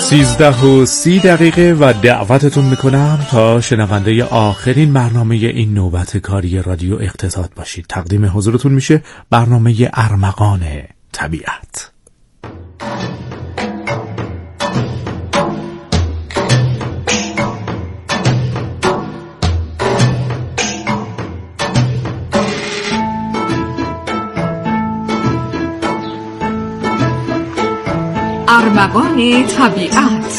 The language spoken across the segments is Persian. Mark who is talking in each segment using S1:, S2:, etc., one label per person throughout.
S1: 13:30 و دعوتتون میکنم تا شنونده آخرین برنامه این نوبت کاری رادیو اقتصاد باشید. تقدیم حضورتون میشه برنامه ارمغان طبیعت.
S2: ارمغان طبیعت.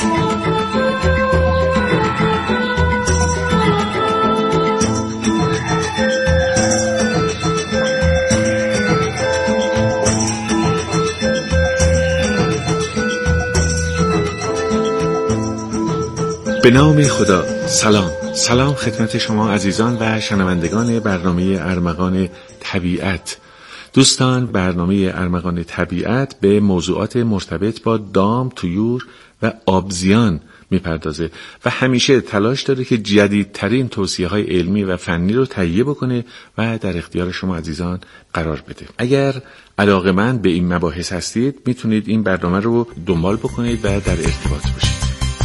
S3: به نام خدا. سلام خدمت شما عزیزان و شنوندگان برنامه ارمغان طبیعت. دوستان، برنامه ارمغان طبیعت به موضوعات مرتبط با دام، طیور و آبزیان میپردازه و همیشه تلاش داره که جدیدترین توصیه‌های علمی و فنی رو تهیه بکنه و در اختیار شما عزیزان قرار بده. اگر علاقه‌مند به این مباحث هستید میتونید این برنامه رو دنبال بکنید و در ارتباط باشید.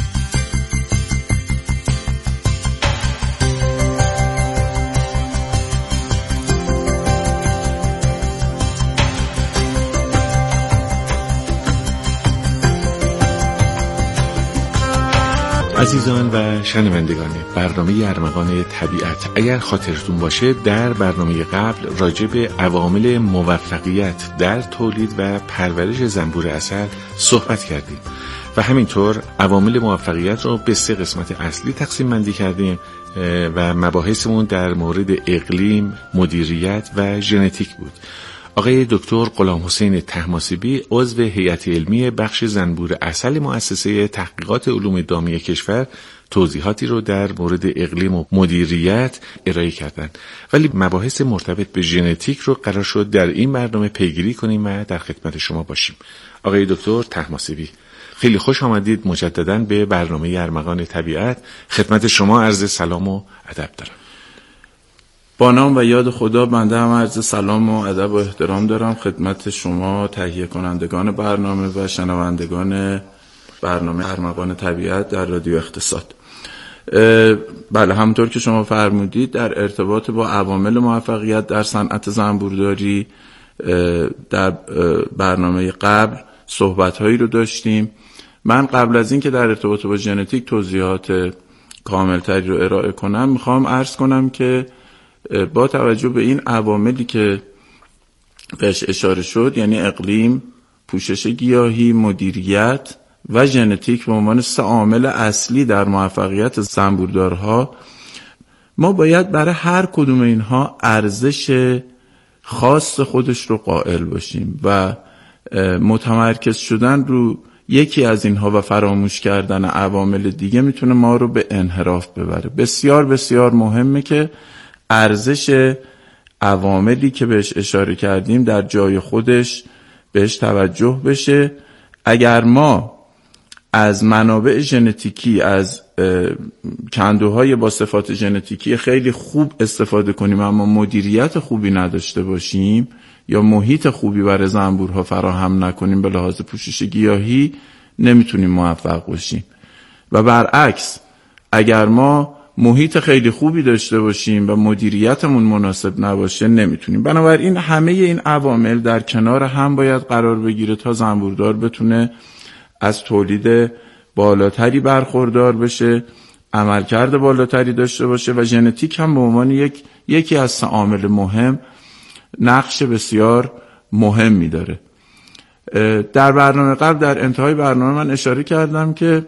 S3: عزیزان و شنوندگان برنامه ارمغان طبیعت، اگر خاطرتون باشه در برنامه قبل راجع به عوامل موفقیت در تولید و پرورش زنبور عسل صحبت کردیم و همینطور عوامل موفقیت رو به 3 قسمت اصلی تقسیم بندی کردیم و مباحثمون در مورد اقلیم، مدیریت و ژنتیک بود. آقای دکتر غلام حسین طهماسبی عضو هیئت علمی بخش زنبور عسل مؤسسه تحقیقات علوم دامی کشور توضیحاتی رو در مورد اقلیم و مدیریت ارائه کردند، ولی مباحث مرتبط به ژنتیک رو قرار شد در این برنامه پیگیری کنیم و در خدمت شما باشیم. آقای دکتر طهماسبی، خیلی خوش آمدید مجدداً به برنامه ارمغان طبیعت. خدمت شما عرض سلام و ادب دارم.
S4: با نام و یاد خدا، بنده هم عرض سلام و ادب و احترام دارم خدمت شما تهیه کنندگان برنامه و شنوندگان برنامه ارمغان طبیعت در رادیو اقتصاد. بله، همونطور که شما فرمودید در ارتباط با عوامل موفقیت در صنعت زنبورداری در برنامه قبل صحبت‌هایی رو داشتیم. من قبل از این که در ارتباط با ژنتیک توضیحات کاملتری رو ارائه کنم میخوام عرض کنم که با توجه به این عواملی که بهش اشاره شد، یعنی اقلیم، پوشش گیاهی، مدیریت و ژنتیک به عنوان 3 عامل اصلی در موفقیت زنبوردارها، ما باید برای هر کدوم اینها ارزش خاص خودش رو قائل باشیم و متمرکز شدن رو یکی از اینها و فراموش کردن عوامل دیگه میتونه ما رو به انحراف ببره. بسیار بسیار مهمه که ارزش عواملی که بهش اشاره کردیم در جای خودش بهش توجه بشه. اگر ما از منابع ژنتیکی، از کندوهای با صفات ژنتیکی خیلی خوب استفاده کنیم اما مدیریت خوبی نداشته باشیم یا محیط خوبی برای زنبورها فراهم نکنیم به لحاظ پوشش گیاهی، نمیتونیم موفق باشیم. و برعکس، اگر ما محیط خیلی خوبی داشته باشیم و مدیریتمون مناسب نباشه نمیتونیم. بنابراین همه این عوامل در کنار هم باید قرار بگیره تا زنبوردار بتونه از تولید بالاتری برخوردار بشه، عملکرد بالاتری داشته باشه و ژنتیک هم به عنوان یکی از 3 عامل مهم نقش بسیار مهمی داره. در برنامه قبل در انتهای برنامه من اشاره کردم که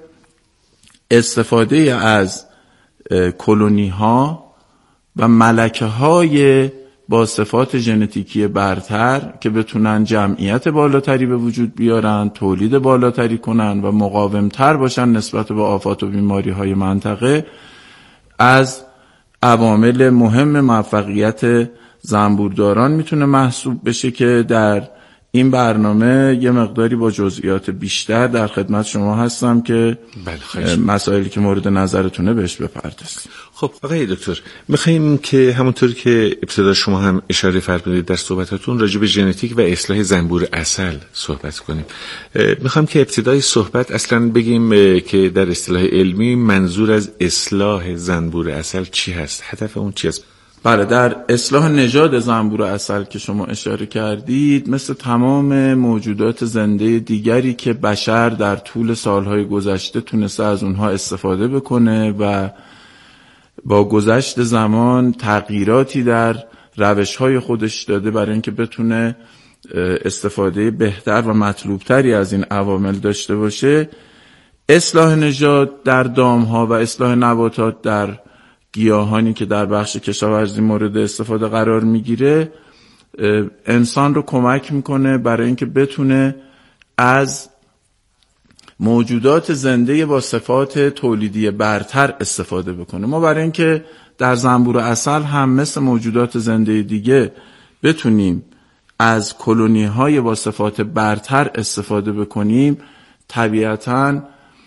S4: استفاده از کلونی ها و ملکه های با صفات ژنتیکی برتر که بتونن جمعیت بالاتری به وجود بیارن، تولید بالاتری کنن و مقاومتر باشن نسبت به آفات و بیماری های منطقه، از عوامل مهم موفقیت زنبورداران میتونه محسوب بشه که در این برنامه یه مقداری با جزئیات بیشتر در خدمت شما هستم که مسائلی که مورد نظرتونه بهش بپردازیم.
S3: خب آقای دکتر، میخواییم که همونطور که ابتدا شما هم اشاره فرمودید در صحبتاتون راجع به ژنتیک و اصلاح زنبور عسل صحبت کنیم. میخوام که ابتدای صحبت اصلا بگیم که در اصطلاح علمی منظور از اصلاح زنبور عسل چی هست؟ هدف اون چی است؟
S4: بله، در اصلاح نژاد زنبور عسل که شما اشاره کردید، مثل تمام موجودات زنده دیگری که بشر در طول سالهای گذشته تونسته از اونها استفاده بکنه و با گذشت زمان تغییراتی در روش‌های خودش داده برای اینکه بتونه استفاده بهتر و مطلوبتری از این عوامل داشته باشه، اصلاح نژاد در دام‌ها و اصلاح نباتات در گیاهانی که در بخش کشاورزی مورد استفاده قرار میگیره انسان رو کمک میکنه برای اینکه بتونه از موجودات زنده با صفات تولیدی برتر استفاده بکنه. ما برای اینکه در زنبور عسل هم مثل موجودات زنده دیگه بتونیم از کلونی های با صفات برتر استفاده بکنیم، طبیعتاً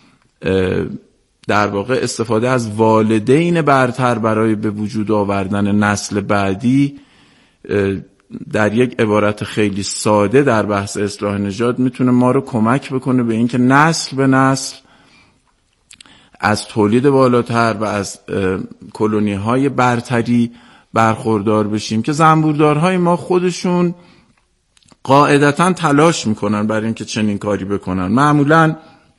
S4: در واقع استفاده از والدین برتر برای به وجود آوردن نسل بعدی در یک عبارت خیلی ساده در بحث اصلاح نژاد میتونه ما رو کمک بکنه به اینکه نسل به نسل از تولید بالاتر و از کلونی های برتری برخوردار بشیم که زنبوردارهای ما خودشون قاعدتاً تلاش میکنن برای اینکه چنین کاری بکنن. معمولاً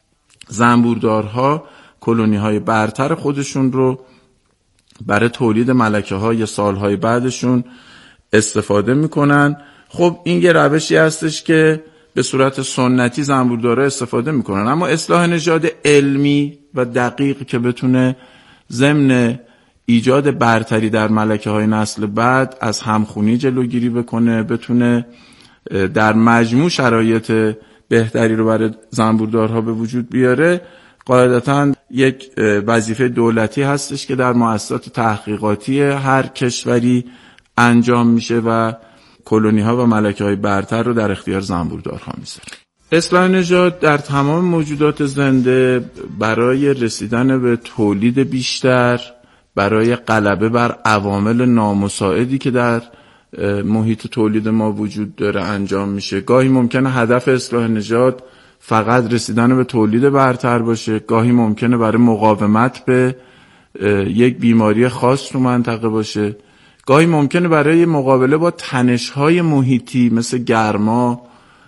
S4: زنبوردارها کلونی های برتر خودشون رو برای تولید ملکه های سالهای بعدشون استفاده میکنن. خب این یه روشی هستش که به صورت سنتی زنبوردارها استفاده میکنن، اما اصلاح نژاد علمی و دقیق که بتونه ضمن ایجاد برتری در ملکه های نسل بعد از همخونی جلوگیری بکنه، بتونه در مجموع شرایط بهتری رو برای زنبوردارها به وجود بیاره، قاعدتاً یک وظیفه دولتی هستش که در مؤسسات تحقیقاتی هر کشوری انجام میشه و کلونی ها و ملکه های برتر رو در اختیار زنبوردارها میذاره. اصلاح نژاد در تمام موجودات زنده برای رسیدن به تولید بیشتر، برای غلبه بر عوامل نامساعدی که در محیط تولید ما وجود داره انجام میشه. گاهی ممکنه هدف اصلاح نژاد فقط رسیدن به تولید برتر باشه، گاهی ممکنه برای مقاومت به یک بیماری خاص تو منطقه باشه، گاهی ممکنه برای مقابله با تنش‌های محیطی مثل گرما،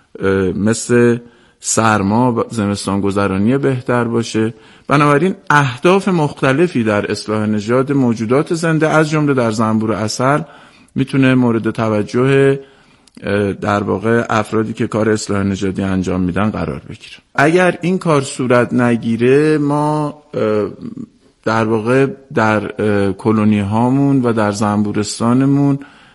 S4: مثل سرما، زمستان گذرانی بهتر باشه. بنابراین اهداف مختلفی در اصلاح نژاد موجودات زنده از جمله در زنبور عسل میتونه مورد توجه در واقع افرادی که کار اصلاح نژادی انجام میدن قرار بگیره. اگر این کار صورت نگیره، ما در واقع در کلونی هامون و در زنبورستانمون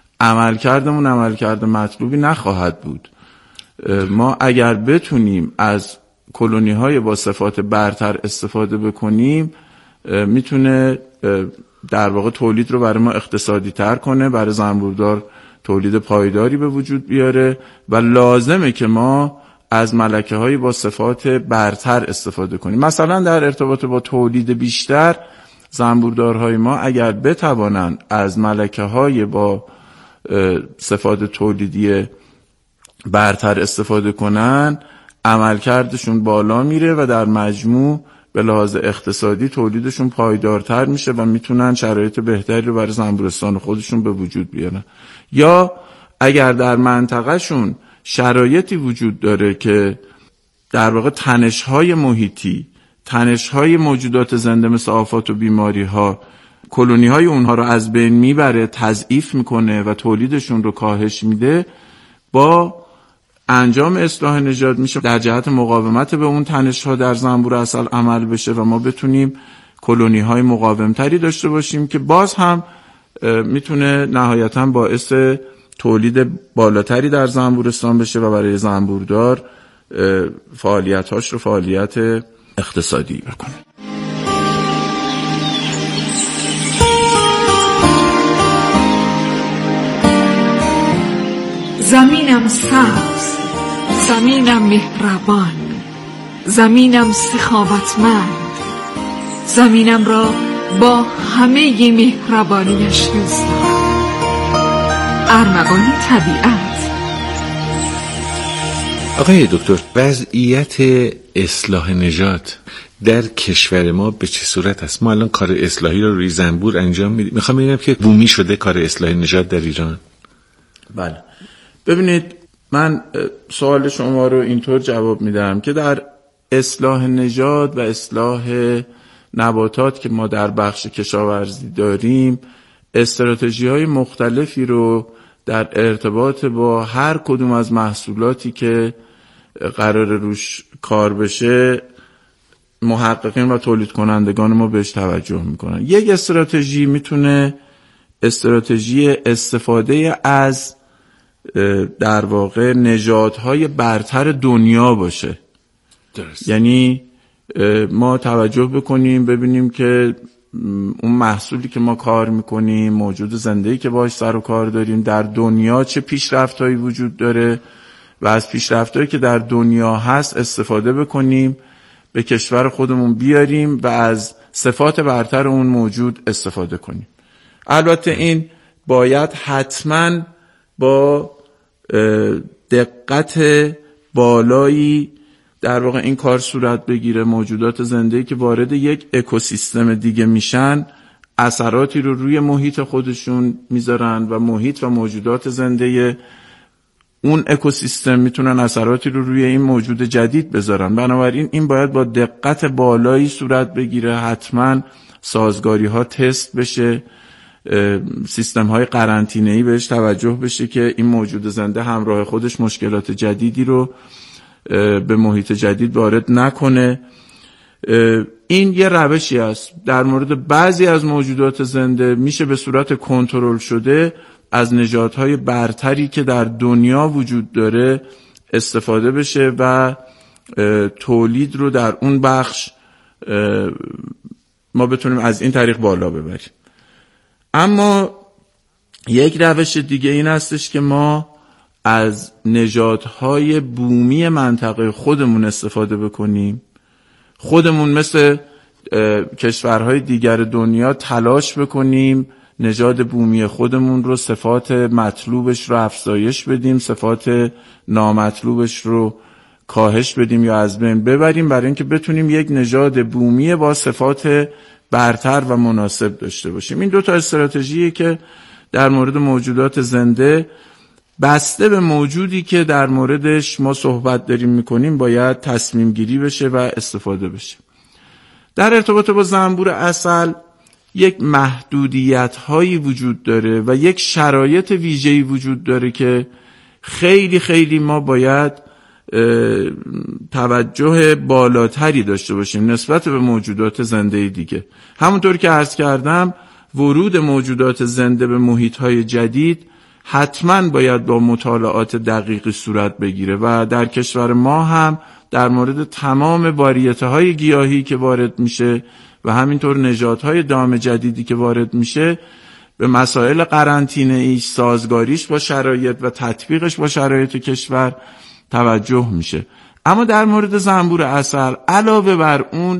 S4: عملکرد مطلوبی نخواهد بود. ما اگر بتونیم از کلونی های با صفات برتر استفاده بکنیم، میتونه در واقع تولید رو برای ما اقتصادی تر کنه، برای زنبوردار تولید پایداری به وجود بیاره و لازمه که ما از ملکه های با صفات برتر استفاده کنیم. مثلا در ارتباط با تولید بیشتر، زنبوردارهای ما اگر بتوانند از ملکه های با صفات تولیدی برتر استفاده کنن، عملکردشون بالا میره و در مجموع به لحاظ اقتصادی تولیدشون پایدارتر میشه و میتونن شرایط بهتری رو برای زنبورستان خودشون به وجود بیارن. یا اگر در منطقهشون شرایطی وجود داره که در واقع تنش‌های محیطی، تنش‌های موجودات زنده مثل آفات و بیماری‌ها کلونی‌های اونها رو از بین میبره، تضعیف میکنه و تولیدشون رو کاهش میده، با انجام اصلاح نژاد میشه در جهت مقاومت به اون تنش‌ها در زنبور عسل عمل بشه و ما بتونیم کلونی‌های مقاومتری داشته باشیم که باز هم میتونه نهایتاً باعث تولید بالاتری در زنبورستان بشه و برای زنبوردار فعالیت‌هاش رو فعالیت اقتصادی بکنه.
S2: زمینم سبز، زمینم مهربان، زمینم سخاوتمند، زمینم را با همه مهربانیش دوست دارم. ارمغان طبیعت.
S3: آقای دکتر، وضعیت اصلاح نژاد در کشور ما به چه صورت است؟ ما الان کار اصلاحی رو روی زنبور انجام میدیم. میخوام ببینم که بومی شده کار اصلاح نژاد در ایران؟
S4: بله، ببینید من سوال شما رو اینطور جواب میدم که در اصلاح نژاد و اصلاح نباتات که ما در بخش کشاورزی داریم، استراتژی‌های مختلفی رو در ارتباط با هر کدوم از محصولاتی که قرار روش کار بشه محققین و تولید کنندگان ما بهش توجه میکنن. یک استراتژی میتونه استراتژی استفاده از در واقع نژادهای برتر دنیا باشه.
S3: درست.
S4: یعنی ما توجه بکنیم ببینیم که اون محصولی که ما کار میکنیم، موجود زنده‌ای که باهاش سر و کار داریم، در دنیا چه پیشرفت‌هایی وجود داره و از پیشرفت‌هایی که در دنیا هست استفاده بکنیم، به کشور خودمون بیاریم و از صفات برتر اون موجود استفاده کنیم. البته این باید حتماً با دقت بالایی در واقع این کار صورت بگیره. موجودات زنده‌ای که وارد یک اکوسیستم دیگه میشن اثراتی رو روی محیط خودشون میذارن و محیط و موجودات زنده اون اکوسیستم میتونن اثراتی رو روی این موجود جدید بذارن. بنابراین این باید با دقت بالایی صورت بگیره، حتما سازگاری ها تست بشه، سیستم های قرنطینه‌ای بهش توجه بشه که این موجود زنده همراه خودش مشکلات جدیدی رو به محیط جدید وارد نکنه. این یه روشی است. در مورد بعضی از موجودات زنده میشه به صورت کنترل شده از نژادهای برتری که در دنیا وجود داره استفاده بشه و تولید رو در اون بخش ما بتونیم از این طریق بالا ببریم. اما یک روش دیگه این هستش که ما از نژادهای بومی منطقه خودمون استفاده بکنیم. خودمون مثل کشورهای دیگر دنیا تلاش بکنیم نژاد بومی خودمون رو، صفات مطلوبش رو افزایش بدیم، صفات نامطلوبش رو کاهش بدیم یا از بین ببریم، برای اینکه بتونیم یک نژاد بومی با صفات برتر و مناسب داشته باشیم. این دو تا استراتژیه که در مورد موجودات زنده بسته به موجودی که در موردش ما صحبت داریم میکنیم باید تصمیم گیری بشه و استفاده بشه. در ارتباط با زنبور عسل یک محدودیت هایی وجود داره و یک شرایط ویژه‌ای وجود داره که خیلی خیلی ما باید توجه بالاتری داشته باشیم نسبت به موجودات زنده دیگه. همونطور که عرض کردم ورود موجودات زنده به محیط های جدید حتما باید با مطالعات دقیقی صورت بگیره و در کشور ما هم در مورد تمام واریته های گیاهی که وارد میشه و همینطور نژادهای دام جدیدی که وارد میشه به مسائل قرنطینه‌ای، سازگاریش با شرایط و تطبیقش با شرایط کشور توجه میشه. اما در مورد زنبور عسل علاوه بر اون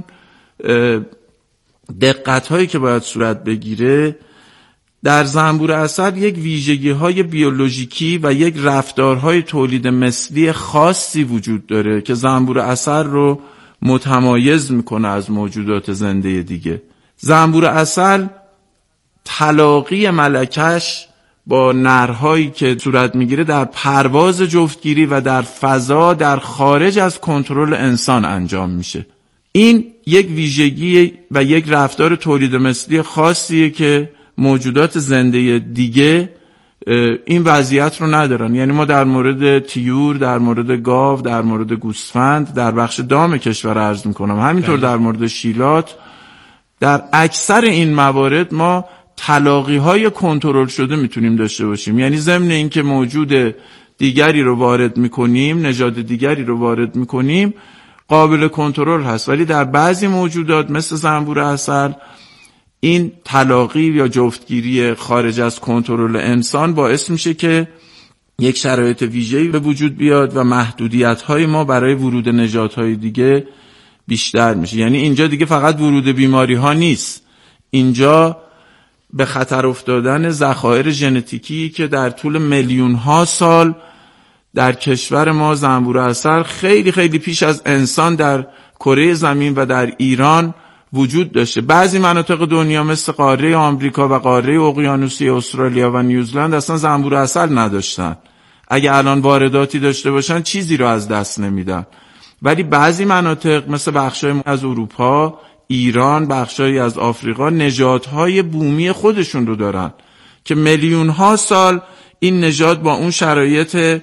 S4: دقت‌هایی که باید صورت بگیره، در زنبور عسل یک ویژگی‌های بیولوژیکی و یک رفتارهای تولید مثلی خاصی وجود داره که زنبور عسل رو متمایز میکنه از موجودات زنده دیگه. زنبور عسل تلاقی ملکش با نرهایی که صورت میگیره در پرواز جفتگیری و در فضا در خارج از کنترل انسان انجام میشه. این یک ویژگی و یک رفتار تولید مثلی خاصیه که موجودات زنده دیگه این وضعیت رو ندارن. یعنی ما در مورد طیور، در مورد گاو، در مورد گوسفند در بخش دام کشور عرض میکنم، همینطور در مورد شیلات، در اکثر این موارد ما تلاقی های کنترل شده میتونیم داشته باشیم. یعنی ضمن این که موجود دیگری رو وارد میکنیم، نژاد دیگری رو وارد میکنیم، قابل کنترل هست. ولی در بعضی موجودات مثل زنبور عسل این تلاقی یا جفتگیری خارج از کنترل انسان باعث میشه که یک شرایط ویژه‌ای به وجود بیاد و محدودیت‌های ما برای ورود نژادهای دیگه بیشتر میشه. یعنی اینجا دیگه فقط ورود بیماری‌ها نیست، اینجا به خطر افتادن ذخایر ژنتیکی که در طول میلیون‌ها سال در کشور ما زنبور عسل خیلی خیلی پیش از انسان در کره زمین و در ایران وجود داشته. بعضی مناطق دنیا مثل قاره آمریکا و قاره اقیانوسی استرالیا و نیوزلند اصلا زنبور عسل نداشتن. اگه الان وارداتی داشته باشن چیزی رو از دست نمیدن. ولی بعضی مناطق مثل بخشای از اروپا، ایران، بخشای از آفریقا نژادهای بومی خودشون رو دارن که میلیون‌ها سال این نژاد با اون شرایط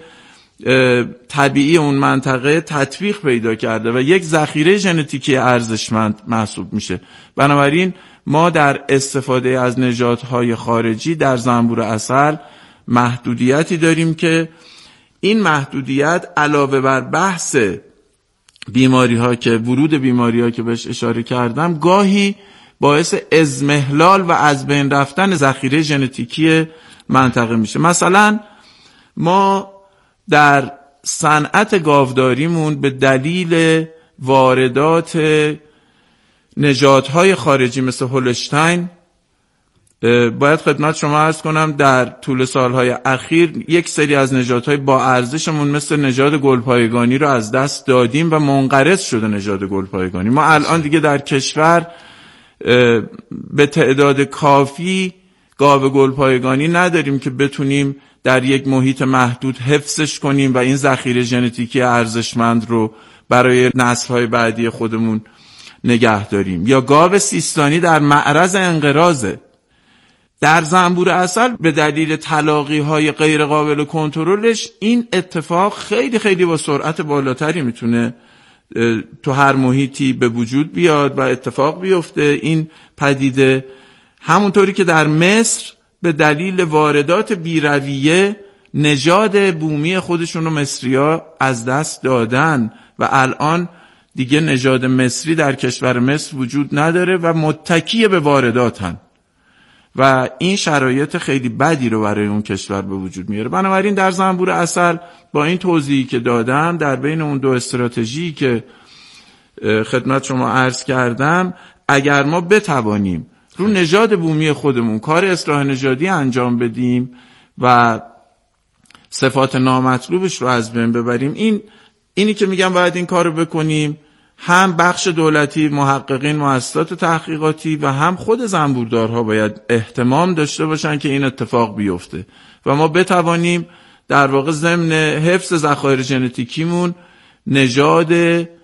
S4: طبیعی اون منطقه تطبیق پیدا کرده و یک ذخیره ژنتیکی ارزشمند محسوب میشه. بنابراین ما در استفاده از نژادهای خارجی در زنبور عسل محدودیتی داریم که این محدودیت علاوه بر بحث بیماری‌ها که ورود بیماری‌ها که بهش اشاره کردم گاهی باعث اضمحلال و از بین رفتن ذخیره ژنتیکی منطقه میشه. مثلا ما در صنعت گاوداریمون به دلیل واردات نژادهای خارجی مثل هولشتاین باید خدمت شما عرض کنم در طول سالهای اخیر یک سری از نژادهای با ارزشمون مثل نژاد گلپایگانی رو از دست دادیم و منقرض شده نژاد گلپایگانی. ما الان دیگه در کشور به تعداد کافی گاو گلپایگانی نداریم که بتونیم در یک محیط محدود حفظش کنیم و این ذخیره ژنتیکی ارزشمند رو برای نسل‌های بعدی خودمون نگه داریم. یا گاو سیستانی در معرض انقراضه. در زنبور عسل به دلیل تلاقی‌های غیر قابل کنترلش این اتفاق خیلی خیلی با سرعت بالاتری میتونه تو هر محیطی به وجود بیاد و اتفاق بیفته. این پدیده همونطوری که در مصر به دلیل واردات بی‌رویه نژاد بومی خودشون رو مصری‌ها از دست دادن و الان دیگه نژاد مصری در کشور مصر وجود نداره و متکی به وارداتن و این شرایط خیلی بدی رو برای اون کشور به وجود میاره. بنابراین در زنبور عسل با این توضیحی که دادم در بین اون دو استراتژی که خدمت شما عرض کردم، اگر ما بتوانیم رو نژاد بومی خودمون کار اصلاح نژادی انجام بدیم و صفات نامطلوبش رو از بین ببریم، اینی که میگم باید این کار رو بکنیم، هم بخش دولتی، محققین، مؤسسات تحقیقاتی و هم خود زنبوردارها باید اهتمام داشته باشن که این اتفاق بیفته و ما بتوانیم در واقع ضمن حفظ ذخایر ژنتیکیمون نژاد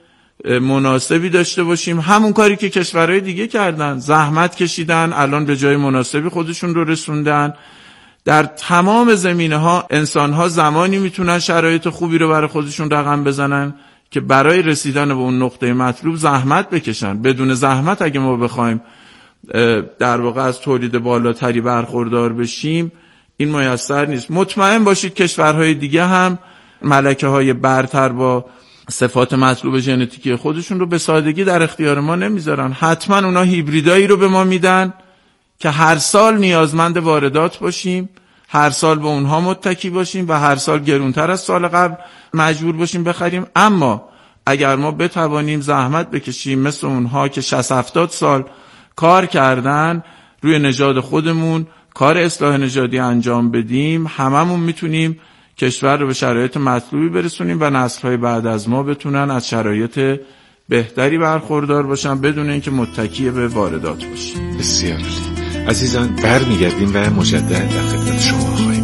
S4: مناسبی داشته باشیم. همون کاری که کشورهای دیگه کردن، زحمت کشیدن، الان به جای مناسبی خودشون رو رسوندن. در تمام زمینه‌ها انسان‌ها زمانی میتونن شرایط خوبی رو برای خودشون رقم بزنن که برای رسیدن به اون نقطه مطلوب زحمت بکشن. بدون زحمت اگه ما بخوایم در واقع از تولید بالاتری برخوردار بشیم این میسر نیست. مطمئن باشید کشورهای دیگه هم ملکه‌های برتر با صفات مطلوب ژنتیکی خودشون رو به سادگی در اختیار ما نمیذارن. حتما اونا هیبریدایی رو به ما میدن که هر سال نیازمند واردات باشیم، هر سال به اونها متکی باشیم و هر سال گرونتر از سال قبل مجبور باشیم بخریم. اما اگر ما بتوانیم زحمت بکشیم مثل اونها که 60-70 سال کار کردن روی نژاد خودمون کار اصلاح نژادی انجام بدیم، هممون میتونیم کشور رو به شرایط مطلوبی برسونیم و نسل‌های بعد از ما بتونن از شرایط بهتری برخوردار باشن بدون اینکه متکی به واردات باشیم.
S3: بسیار عزیزان، برمیگردیم و مجدد در خدمت شما خواهیم.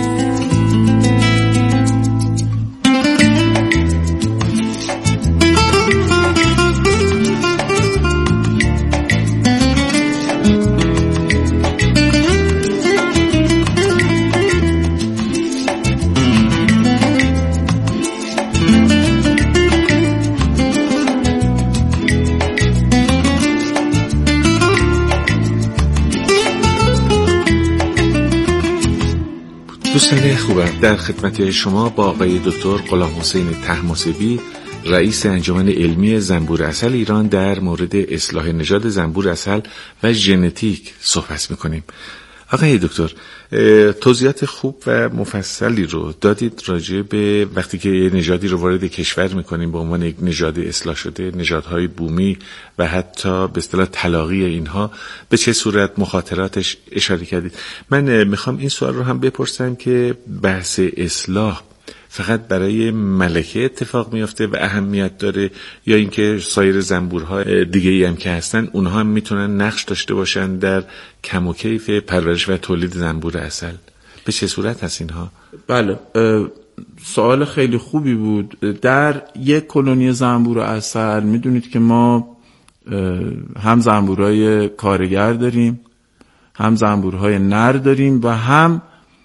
S3: دوستان خوبم، در خدمت شما با آقای دکتر غلام حسین طهماسبی رئیس انجمن علمی زنبور عسل ایران در مورد اصلاح نژاد زنبور عسل و ژنتیک صحبت میکنیم. آقای دکتر، توضیحات خوب و مفصلی رو دادید راجع به وقتی که یه نژادی رو وارد کشور میکنیم به عنوان یک نژاد اصلاح شده، نژادهای بومی و حتی به اصطلاح طلاقی اینها به چه صورت مخاطراتش اشاره کردید. من میخوام این سوال رو هم بپرسم که بحث اصلاح فقط برای ملکه اتفاق میفته و اهمیت داره یا اینکه سایر زنبورهای دیگه‌ای هم که هستن اونها هم میتونن نقش داشته باشن در کم و کیف پرورش و تولید زنبور عسل؟ به چه صورت هست اینها؟
S4: بله، سوال خیلی خوبی بود. در یک کلونی زنبور عسل میدونید که ما هم زنبورهای کارگر داریم، هم زنبورهای نر داریم و هم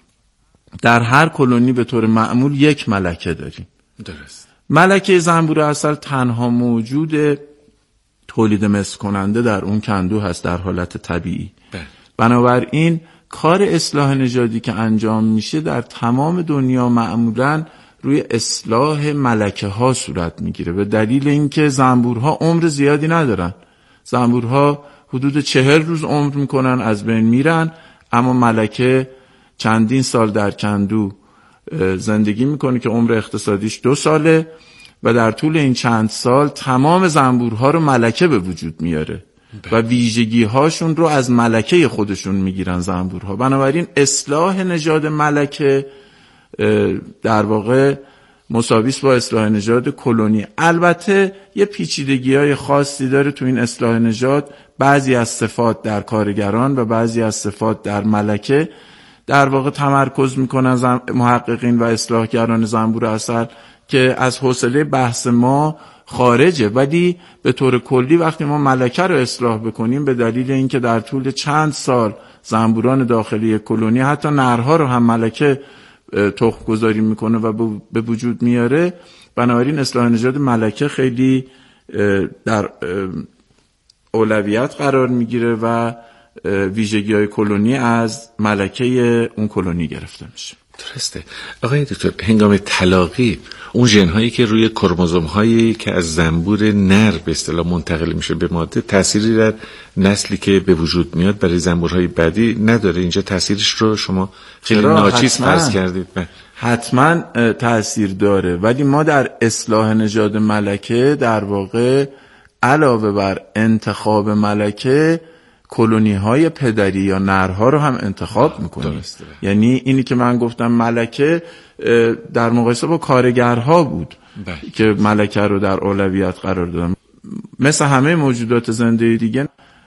S4: در هر کلونی به طور معمول یک ملکه داریم.
S3: درست.
S4: ملکه زنبور عسل تنها موجود تولید مثل کننده در اون کندو هست در حالت طبیعی. بنابراین کار اصلاح نژادی که انجام میشه در تمام دنیا معمولاً روی اصلاح ملکه ها صورت میگیره، به دلیل اینکه زنبورها عمر زیادی ندارن. زنبورها حدود 40 روز عمر میکنن از بین میرن، اما ملکه چندین سال در کندو زندگی میکنه که عمر اقتصادیش 2 ساله و در طول این چند سال تمام زنبورها رو ملکه به وجود میاره و ویژگی هاشون رو از ملکه خودشون میگیرن زنبورها. بنابراین اصلاح نژاد ملکه در واقع مساویس با اصلاح نژاد کلونی. البته یه پیچیدگی‌های خاصی داره تو این اصلاح نژاد. بعضی از صفات در کارگران و بعضی از صفات در ملکه در واقع تمرکز میکنن محققین و اصلاحگران زنبور عسل که از حوصله بحث ما خارجه، ولی به طور کلی وقتی ما ملکه رو اصلاح بکنیم به دلیل اینکه در طول چند سال زنبوران داخلی کلونی حتی نرها رو هم ملکه تخم گذاری میکنه و به وجود میاره، بنابراین اصلاح نژاد ملکه خیلی در اولویت قرار میگیره و ویژگی‌های کلونی از ملکه اون کلونی گرفته میشه.
S3: درسته. آقای دکتر، هنگام طلاقی اون ژن‌هایی که روی کروموزوم‌هایی که از زنبور نر به اصطلاح منتقل میشه به ماده تأثیری در نسلی که به وجود میاد برای زنبورهای بعدی نداره؟ اینجا تأثیرش رو شما خیلی ناچیز فرض کردید.
S4: حتما تأثیر داره، ولی ما در اصلاح نژاد ملکه در واقع علاوه بر انتخاب ملکه کلونی های پدری یا نرها رو هم انتخاب میکنیم. یعنی اینی که من گفتم ملکه در مقایسه با کارگرها بود که ملکه رو در اولویت قرار دادم. مثل همه موجودات زنده دیگه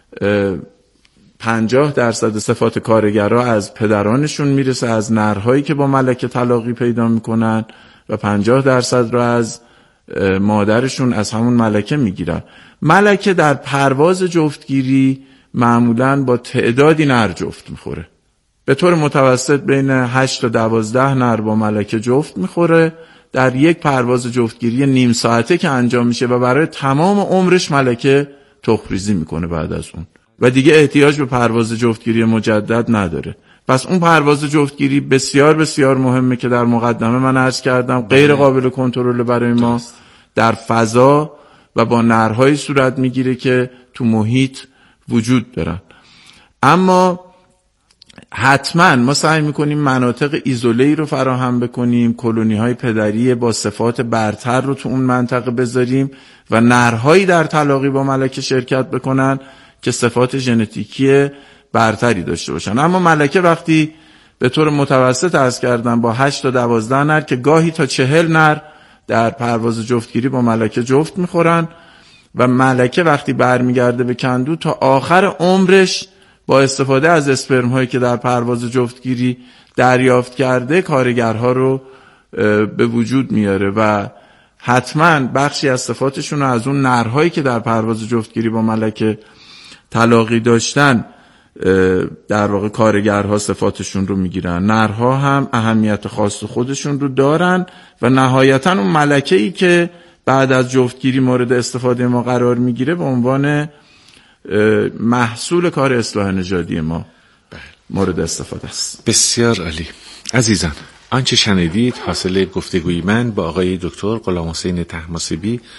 S4: 50% صفات کارگرها از پدرانشون میرسه، از نرهایی که با ملکه تلاقی پیدا میکنن، و 50% رو از مادرشون از همون ملکه میگیرن. ملکه در پرواز جفتگیری معمولاً با تعدادی نر جفت میخوره. به طور متوسط بین 8 تا 12 نر با ملکه جفت میخوره در یک پرواز جفتگیری نیم ساعته که انجام میشه و برای تمام عمرش ملکه تخم‌ریزی میکنه بعد از اون و دیگه احتیاج به پرواز جفتگیری مجدد نداره. پس اون پرواز جفتگیری بسیار بسیار مهمه که در مقدمه من عرض کردم غیر قابل کنترل برای ما در فضا و با نرهای صورت میگیره که تو محیط وجود دارن. اما حتما ما سعی میکنیم مناطق ایزوله‌ای رو فراهم بکنیم، کلونی های پدری با صفات برتر رو تو اون منطقه بذاریم و نرهایی در تلاقی با ملکه شرکت بکنن که صفات ژنتیکی برتری داشته باشن. اما ملکه وقتی به طور متوسط عرض کردم با 8 تا 12 نر که گاهی تا 40 نر در پرواز جفتگیری با ملکه جفت میخورن و ملکه وقتی برمیگرده به کندو تا آخر عمرش با استفاده از اسپرم هایی که در پرواز جفتگیری دریافت کرده کارگرها رو به وجود میاره و حتما بخشی از صفاتشون رو از اون نرهایی که در پرواز جفتگیری با ملکه تلاقی داشتن در واقع کارگرها صفاتشون رو میگیرن. نرها هم اهمیت خاص خودشون رو دارن و نهایتا اون ملکه‌ای که بعد از جفتگیری مورد استفاده ما قرار میگیره به عنوان محصول کار اصلاح نژادی ما مورد استفاده است.
S3: بسیار عالی. عزیزان، آنچه شنیدید حاصل گفتگوی من با آقای دکتر غلامحسین طهماسبی،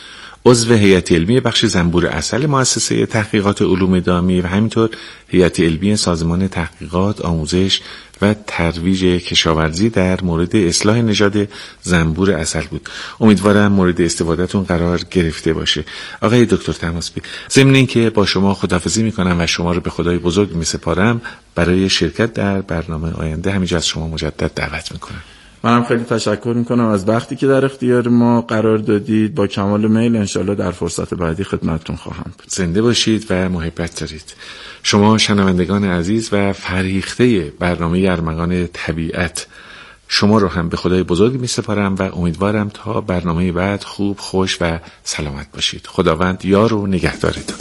S3: عضو هیئت علمی بخش زنبور عسل مؤسسه تحقیقات علوم دامی و همینطور هیئت علمی سازمان تحقیقات، آموزش و ترویج کشاورزی در مورد اصلاح نژاد زنبور عسل بود. امیدوارم مورد استفادهتون قرار گرفته باشه. آقای دکتر طماسبی، ضمن اینکه با شما خداحافظی میکنم و شما رو به خدای بزرگ میسپارم، برای شرکت در برنامه آینده همینجا از شما مجدد دعوت میکنم.
S4: منم خیلی تشکر میکنم از وقتی که در اختیار ما قرار دادید. با کمال میل انشالله در فرصت بعدی خدمتتون خواهم بود.
S3: زنده باشید و محبت دارید. شما شنوندگان عزیز و فریخته برنامه ارمغان طبیعت، شما رو هم به خدای بزرگ می سپارم و امیدوارم تا برنامه بعد خوب، خوش و سلامت باشید. خداوند یار و نگهدارتون.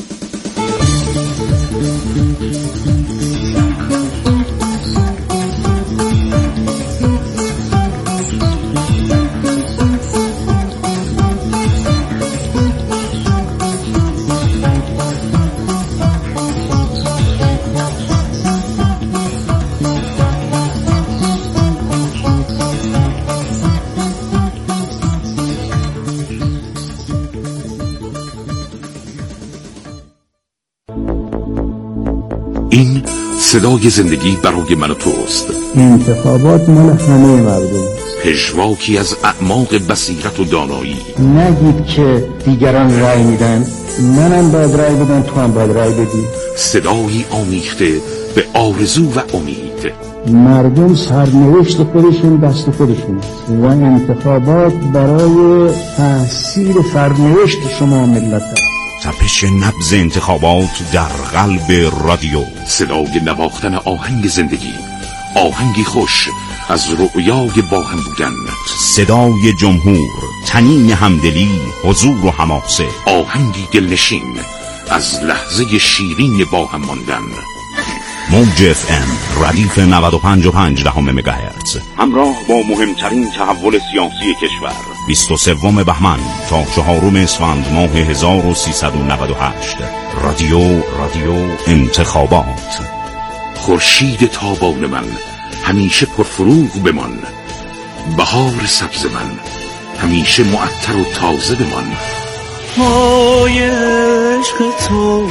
S5: این صدای زندگی برای من و توست.
S6: انتخابات مال همه مردم،
S5: پژواکی از اعماق بصیرت و دانایی.
S6: نگید که دیگران رأی میدن، منم باید رأی بدم، تو هم باید رأی بدی.
S5: صدایی آمیخته به آرزو و امید.
S6: مردم سرنوشت خودشون دست خودشون و انتخابات برای تحصیل سرنوشت شما ملت هست.
S5: تپش نبض انتخابات در قلب رادیو. صدای نواختن آهنگ زندگی، آهنگی خوش از رؤیای با هم بودن. صدای جمهور، طنین همدلی، حضور و حماسه. آهنگی دلنشین از لحظه شیرین با هم ماندن. موج FM ردیف 95.5 مگاهرتز، همراه با مهمترین تحول سیاسی کشور. 23 بهمن تا 4 اسفند ماه 1398. رادیو انتخابات. خورشید تابان من همیشه پرفروغ بمان، بهار سبز من همیشه معطر و تازه بمان.
S7: پای عشق تو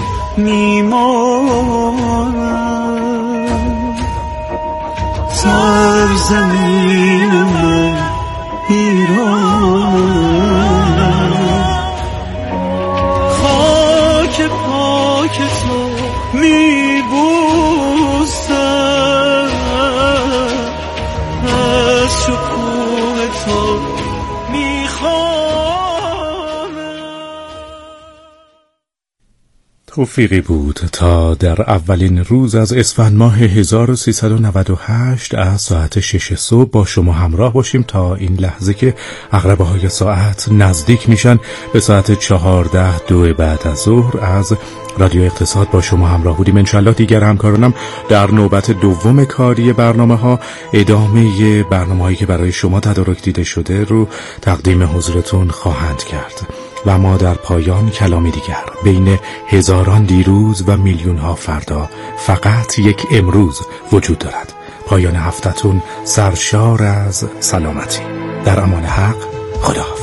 S7: میمانم، سرزمین من ایرانم، خاک پاک تو میبوسم، از شکوه تو
S1: توفیقی بود تا در اولین روز از اسفند ماه 1398 از ساعت 6 صبح با شما همراه باشیم تا این لحظه که عقربه های ساعت نزدیک میشن به ساعت 14:02 بعد از ظهر از رادیو اقتصاد با شما همراه بودیم. انشالله دیگر همکارانم در نوبت دوم کاری برنامه ها ادامه برنامه هایی که برای شما تدارک دیده شده رو تقدیم حضورتون خواهند کرد. و ما در پایان کلامی دیگر، بین هزاران دیروز و میلیون ها فردا فقط یک امروز وجود دارد. پایان هفتتون سرشار از سلامتی. در امان حق. خدا.